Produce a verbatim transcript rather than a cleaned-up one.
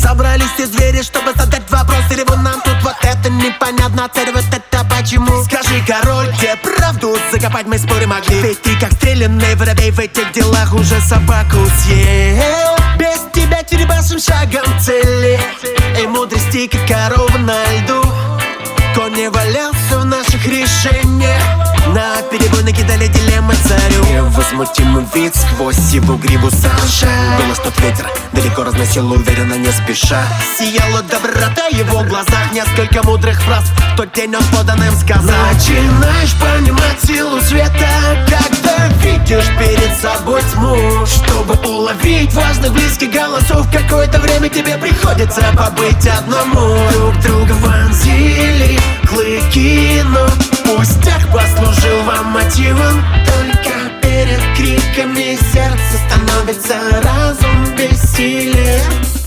собрались все звери, чтобы задать вопрос, или вы нам тут вот это непонятно, цель вот это почему? Скажи, король, где правду закопать мы споры могли? Ведь ты как стрелянный воробей в этих делах уже собаку съел. Без тебя черебашим шагом цели, и мудрости, как корова на льду. Конь не валялся в наших решениях, на перебой накидали дилеммы царю. Невозмутимый вид сквозь его гриву sunshine. Было, что ветер далеко разносил уверенно, не спеша. Сияла доброта в его глазах, несколько мудрых фраз в тот день он поданным сказал. Начинаешь понимать силу света, когда видишь перед собой тьму. Чтобы уловить важных близких голосов, какое-то время тебе приходится побыть одному. Друг друга вонзили клыки, но пустяк послужил вам мотивом. Только перед криками сердца становится разум бессилия.